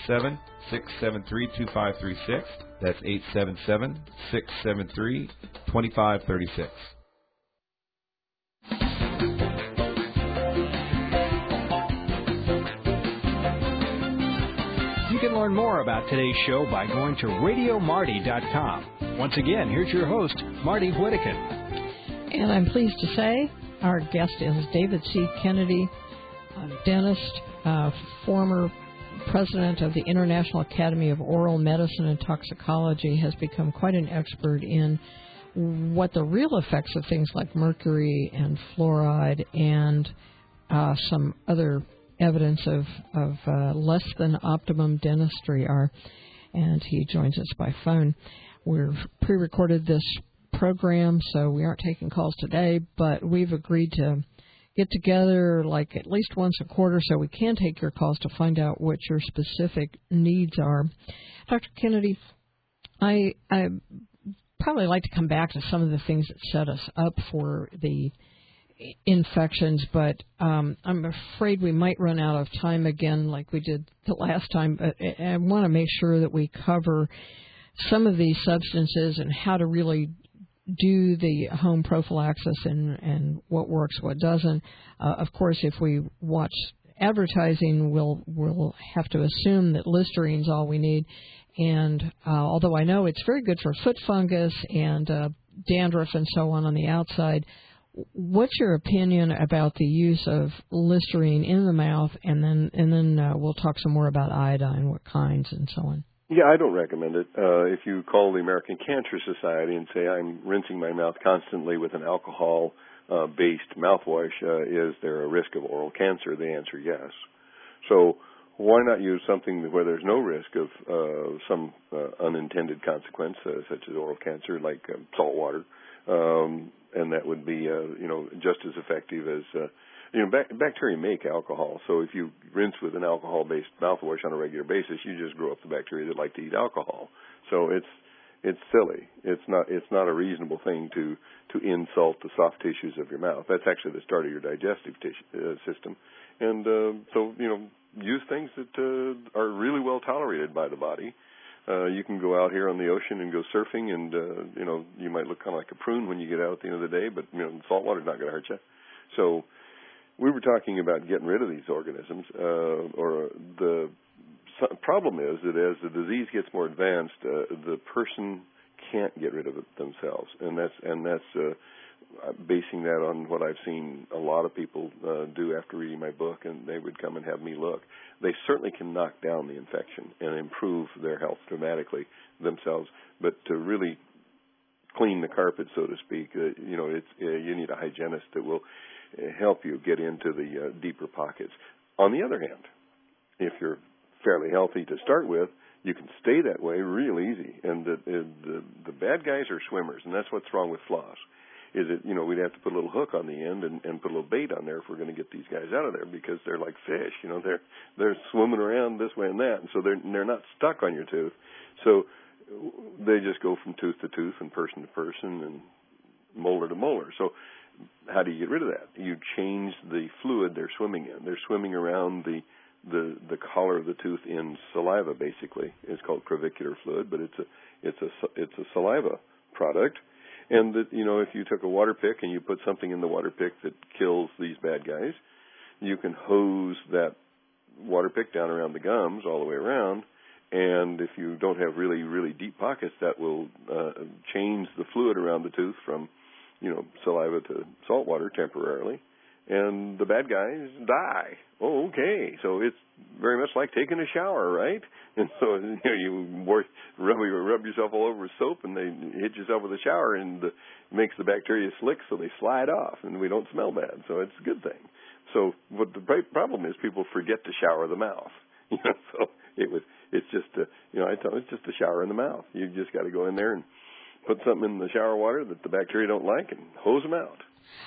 877-673-2536. That's 877-673-2536. You can learn more about today's show by going to RadioMarty.com. Once again, here's your host, Marty Whittakin. And I'm pleased to say our guest is David C. Kennedy, a dentist, former president of the International Academy of Oral Medicine and Toxicology, has become quite an expert in what the real effects of things like mercury and fluoride and some other evidence of less than optimum dentistry are. And he joins us by phone. We've pre-recorded this program, so we aren't taking calls today, but we've agreed to get together like at least once a quarter so we can take your calls to find out what your specific needs are. Dr. Kennedy, I probably like to come back to some of the things that set us up for the infections, but I'm afraid we might run out of time again like we did the last time, but I want to make sure that we cover some of these substances and how to really do the home prophylaxis and what works, what doesn't. Of course, if we watch advertising, we'll have to assume that Listerine's all we need. And although I know it's very good for foot fungus and dandruff and so on the outside, what's your opinion about the use of Listerine in the mouth? And then we'll talk some more about iodine, what kinds, and so on. Yeah, I don't recommend it. If you call the American Cancer Society and say I'm rinsing my mouth constantly with an alcohol-based mouthwash, is there a risk of oral cancer? The answer yes. So why not use something where there's no risk of some unintended consequence, such as oral cancer, like salt water, and that would be just as effective as bacteria make alcohol. So if you rinse with an alcohol-based mouthwash on a regular basis, you just grow up the bacteria that like to eat alcohol. So it's silly. It's not a reasonable thing to insult the soft tissues of your mouth. That's actually the start of your digestive system. And so use things that are really well tolerated by the body. You can go out here on the ocean and go surfing, and you might look kind of like a prune when you get out at the end of the day, but salt water's not going to hurt you. So we were talking about getting rid of these organisms, or the problem is that as the disease gets more advanced, the person can't get rid of it themselves, and that's basing that on what I've seen a lot of people do after reading my book, and they would come and have me look. They certainly can knock down the infection and improve their health dramatically themselves, but to really clean the carpet, so to speak, you need a hygienist that will help you get into the deeper pockets. On the other hand, if you're fairly healthy to start with, you can stay that way real easy. And the bad guys are swimmers, and that's what's wrong with floss. Is that we'd have to put a little hook on the end and put a little bait on there if we're going to get these guys out of there, because they're like fish. They're swimming around this way and that, and so they're not stuck on your tooth. So they just go from tooth to tooth and person to person and molar to molar. So how do you get rid of that? You change the fluid they're swimming in. They're swimming around the collar of the tooth in saliva, basically. It's called crevicular fluid, but it's a saliva product. And if you took a water pick and you put something in the water pick that kills these bad guys, you can hose that water pick down around the gums all the way around. And if you don't have really, really deep pockets, that will change the fluid around the tooth from saliva to salt water temporarily, and the bad guys die. Oh, okay. So it's very much like taking a shower, right? And so you rub yourself all over with soap, and they hit yourself with a shower, and it makes the bacteria slick, so they slide off, and we don't smell bad. So it's a good thing. So what the problem is, people forget to shower the mouth. So it's just I tell them it's just a shower in the mouth. You just got to go in there and put something in the shower water that the bacteria don't like and hose them out.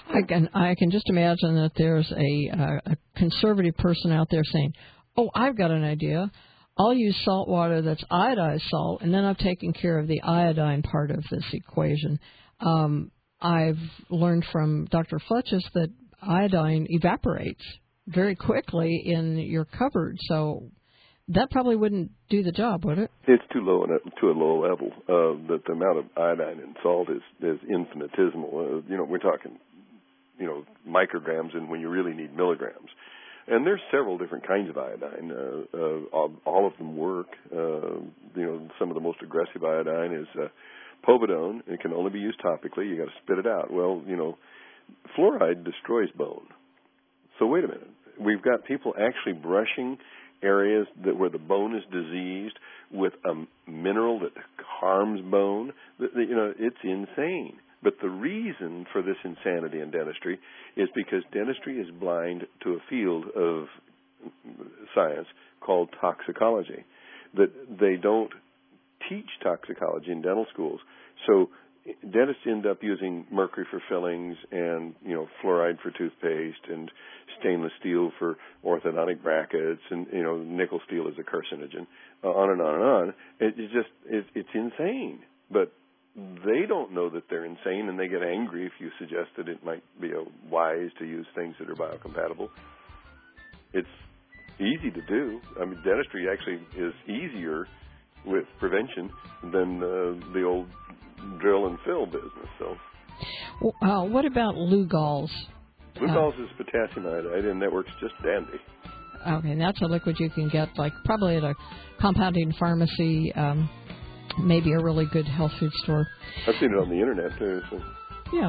I can just imagine that there's a conservative person out there saying, oh, I've got an idea. I'll use salt water that's iodized salt, and then I've taken care of the iodine part of this equation. I've learned from Dr. Fletches that iodine evaporates very quickly in your cupboard, so that probably wouldn't do the job, would it? It's too low to a low level. The amount of iodine in salt is infinitesimal. We're talking, micrograms, and when you really need milligrams. And there's several different kinds of iodine. All of them work. Some of the most aggressive iodine is povidone. It can only be used topically. You got to spit it out. Well, fluoride destroys bone. So wait a minute. We've got people actually brushing areas where the bone is diseased with a mineral that harms bone. It's insane. But the reason for this insanity in dentistry is because dentistry is blind to a field of science called toxicology. That they don't teach toxicology in dental schools. So dentists end up using mercury for fillings and, fluoride for toothpaste and stainless steel for orthodontic brackets and, nickel steel is a carcinogen, on and on and on. It's insane. But they don't know that they're insane, and they get angry if you suggest that it might be wise to use things that are biocompatible. It's easy to do. I mean, dentistry actually is easier with prevention than the old drill and fill business. So, what about Lugol's? Lugol's is potassium iodide, and that works just dandy. Okay, and that's a liquid you can get probably at a compounding pharmacy, maybe a really good health food store. I've seen it on the internet too. So. Yeah,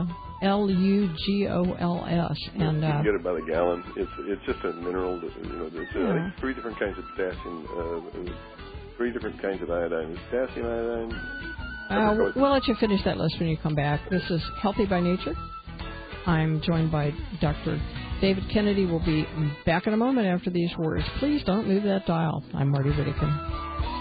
Lugols, and you can get it by the gallon. It's just a mineral. I think 3 different kinds of potassium. 3 different kinds of iodine. Potassium iodine. We'll let you finish that list when you come back. This is Healthy by Nature. I'm joined by Dr. David Kennedy. We'll be back in a moment after these words. Please don't move that dial. I'm Marty Whittaker.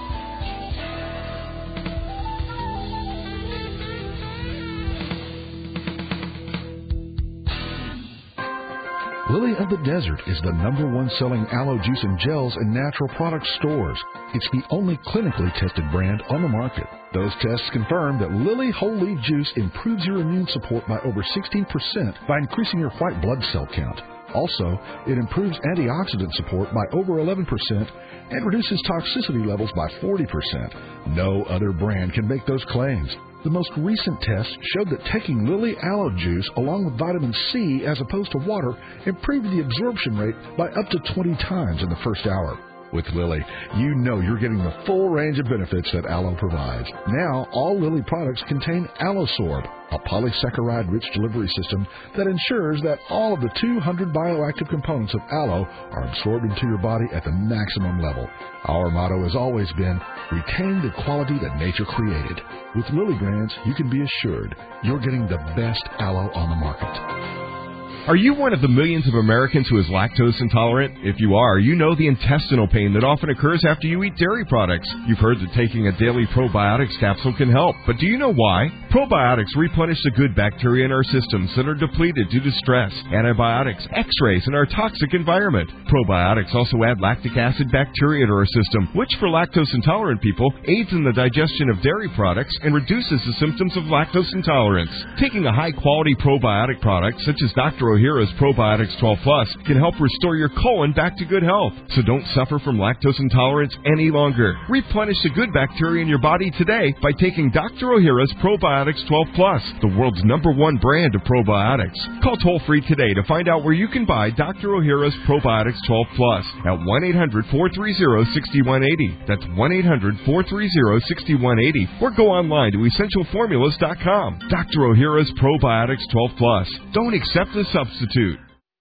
Lily of the Desert is the #1 selling aloe juice and gels in natural product stores. It's the only clinically tested brand on the market. Those tests confirm that Lily Whole Leaf Juice improves your immune support by over 16% by increasing your white blood cell count. Also, it improves antioxidant support by over 11% and reduces toxicity levels by 40%. No other brand can make those claims. The most recent tests showed that taking Lily Aloe Juice along with vitamin C as opposed to water improved the absorption rate by up to 20 times in the first hour. With Lily, you know you're getting the full range of benefits that aloe provides. Now, all Lily products contain AlloSorb, a polysaccharide-rich delivery system that ensures that all of the 200 bioactive components of aloe are absorbed into your body at the maximum level. Our motto has always been, retain the quality that nature created. With Lily brands, you can be assured you're getting the best aloe on the market. Are you one of the millions of Americans who is lactose intolerant? If you are, you know the intestinal pain that often occurs after you eat dairy products. You've heard that taking a daily probiotics capsule can help, but do you know why? Probiotics replenish the good bacteria in our systems that are depleted due to stress, antibiotics, x-rays, and our toxic environment. Probiotics also add lactic acid bacteria to our system, which for lactose intolerant people aids in the digestion of dairy products and reduces the symptoms of lactose intolerance. Taking a high-quality probiotic product, such as Dr. Ohhira's Probiotics 12 Plus, can help restore your colon back to good health. So don't suffer from lactose intolerance any longer. Replenish the good bacteria in your body today by taking Dr. Ohhira's Probiotics 12 Plus, the world's #1 brand of probiotics. Call toll-free today to find out where you can buy Dr. Ohhira's Probiotics 12 Plus at 1-800-430-6180. That's 1-800-430-6180. Or go online to EssentialFormulas.com. Dr. Ohhira's Probiotics 12 Plus. Don't accept the substitute.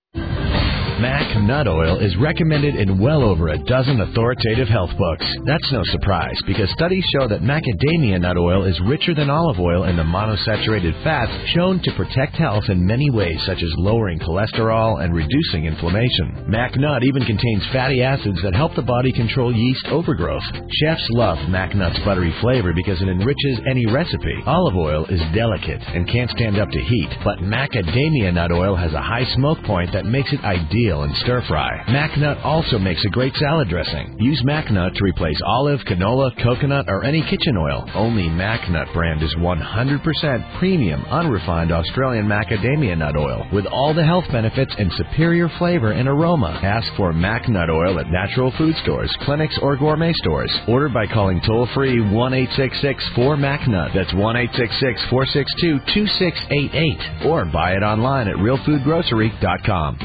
Mac Nut Oil is recommended in well over a dozen authoritative health books. That's no surprise, because studies show that macadamia nut oil is richer than olive oil in the monosaturated fats shown to protect health in many ways, such as lowering cholesterol and reducing inflammation. Mac Nut even contains fatty acids that help the body control yeast overgrowth. Chefs love Mac Nut's buttery flavor because it enriches any recipe. Olive oil is delicate and can't stand up to heat, but macadamia nut oil has a high smoke point that makes it ideal veal and stir-fry. MacNut also makes a great salad dressing. Use MacNut to replace olive, canola, coconut, or any kitchen oil. Only MacNut brand is 100% premium, unrefined Australian macadamia nut oil with all the health benefits and superior flavor and aroma. Ask for MacNut oil at natural food stores, clinics, or gourmet stores. Order by calling toll-free 1-866-4MacNut. That's 1-866-462-2688. Or buy it online at realfoodgrocery.com.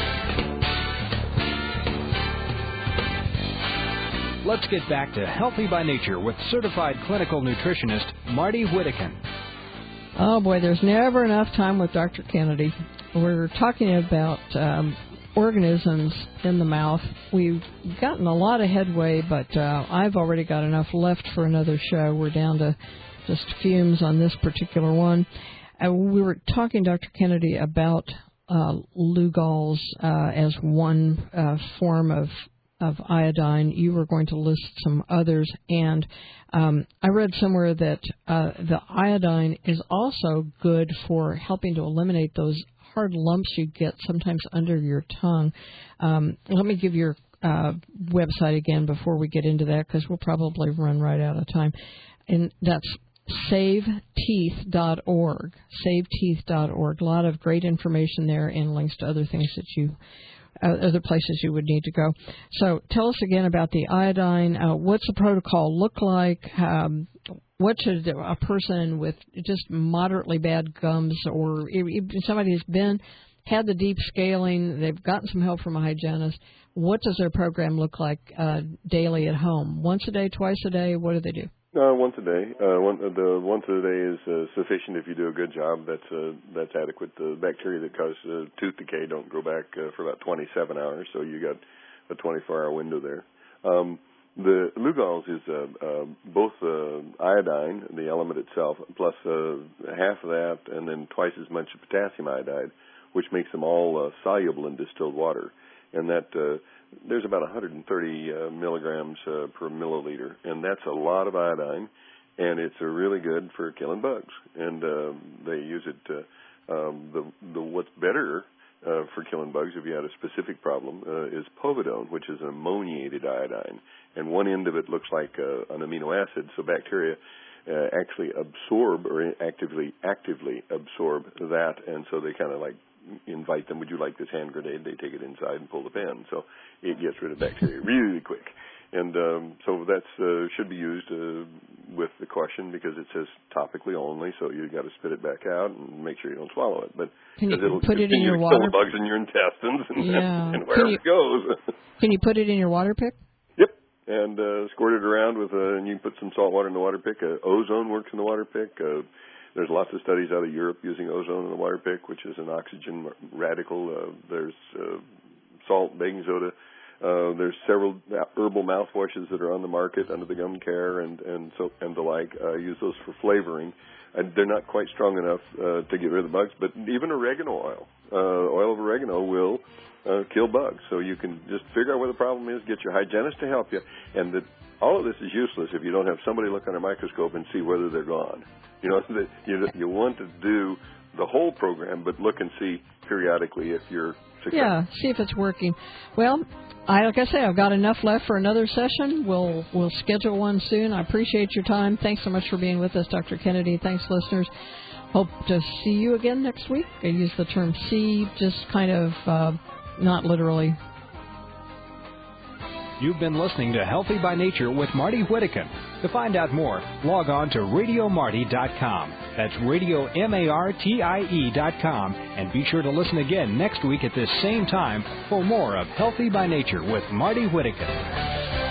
Let's get back to Healthy by Nature with certified clinical nutritionist Marty Whittakin. Oh boy, there's never enough time with Dr. Kennedy. We're talking about organisms in the mouth. We've gotten a lot of headway, but I've already got enough left for another show. We're down to just fumes on this particular one. We were talking, Dr. Kennedy, about Lugol's as one form of iodine. You were going to list some others, and I read somewhere that the iodine is also good for helping to eliminate those hard lumps you get sometimes under your tongue. Let me give your website again before we get into that, because we'll probably run right out of time. And that's SaveTeeth.org. SaveTeeth.org. A lot of great information there and links to other things that other places you would need to go. So tell us again about the iodine. What's the protocol look like? What should a person with just moderately bad gums, or even somebody who's had the deep scaling, they've gotten some help from a hygienist, what does their program look like daily at home? Once a day, twice a day? What do they do? Once a day. The once a day is sufficient if you do a good job. That's adequate. The bacteria that cause tooth decay don't grow back for about 27 hours, so you got a 24-hour window there. The Lugol's is both iodine, the element itself, plus half of that, and then twice as much potassium iodide, which makes them all soluble in distilled water. And that there's about 130 milligrams per milliliter, and that's a lot of iodine, and it's really good for killing bugs. And they use it. What's better for killing bugs, if you had a specific problem, is povidone, which is an ammoniated iodine, and one end of it looks like an amino acid, so bacteria actually absorb or actively absorb that, and so they kind of like invite them, would you like this hand grenade? They take it inside and pull the pin. So it gets rid of bacteria really quick. And so that should be used with the caution, because it says topically only, so you got to spit it back out and make sure you don't swallow it. But can you it'll put it in your water? Kill the bugs in your intestines and wherever it goes. Can you put it in your water pick? Yep. And squirt it around with, and you can put some salt water in the water pick. Ozone works in the water pick. There's lots of studies out of Europe using ozone in the water pick, which is an oxygen radical. There's salt, baking soda. There's several herbal mouthwashes that are on the market under the Gum Care and the like. Use those for flavoring. And they're not quite strong enough to get rid of the bugs, but even oregano oil. Oil of oregano will kill bugs. So you can just figure out where the problem is, get your hygienist to help you, and all of this is useless if you don't have somebody look under a microscope and see whether they're gone. You know, you want to do the whole program, but look and see periodically if you're successful. Yeah, see if it's working. Well, like I say, I've got enough left for another session. We'll schedule one soon. I appreciate your time. Thanks so much for being with us, Dr. Kennedy. Thanks, listeners. Hope to see you again next week. I use the term see, just kind of not literally. You've been listening to Healthy by Nature with Marty Whittakin. To find out more, log on to RadioMarty.com. That's RadioMartie.com. And be sure to listen again next week at this same time for more of Healthy by Nature with Marty Whittakin.